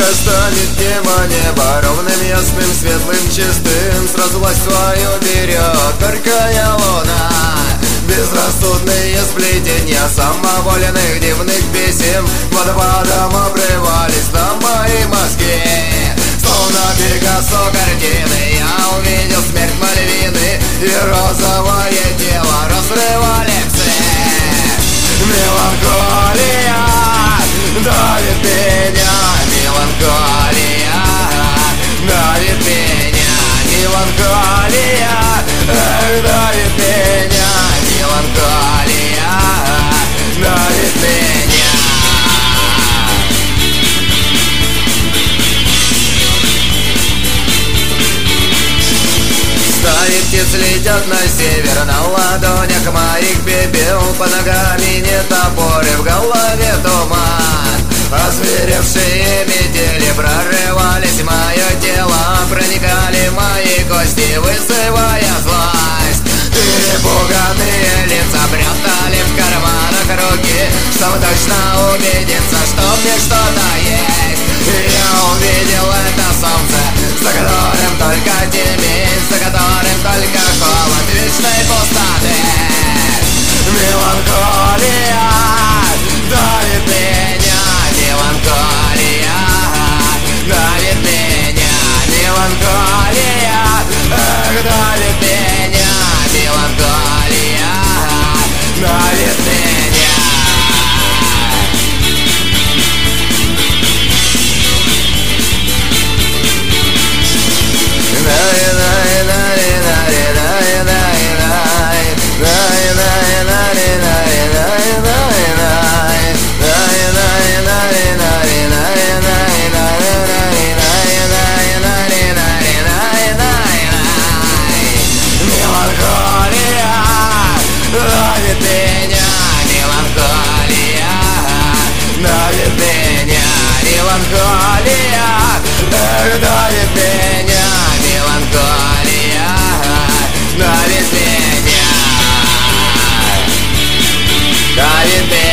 только станет небо ровным, ясным, светлым, чистым, сразу власть свою берет горькая луна. Безрассудные сплетения самоволенных дивных писем водопадом обрывались на мои мозги. Словно Пикассо картины я увидел смерть Мальвины, и розовое тело разрывали псы. Меланхолия давит меня, меланхолия давит меня, меланхолия давит меня, меланхолия давит меня. Стаи птиц летят на север, на ладонях моих пепел, под ногами не топоры, в голове туман. Озверевшие метели прорывались в мое тело, проникали в мои кости, вызывая злость. Перепуганные лица прятали в карманах руки, чтобы точно убедиться, что мне что-то есть. И я увидел это солнце, за которым только темень, за которым только холод вечной пустоты. Меланхолия давит меня, меланхолия давит меня, меланхолия давит меня, меланхолия давит меня. Давит меня, меланхолия давит меня, меланхолия давит меня, меланхолия давит меня, давит меня.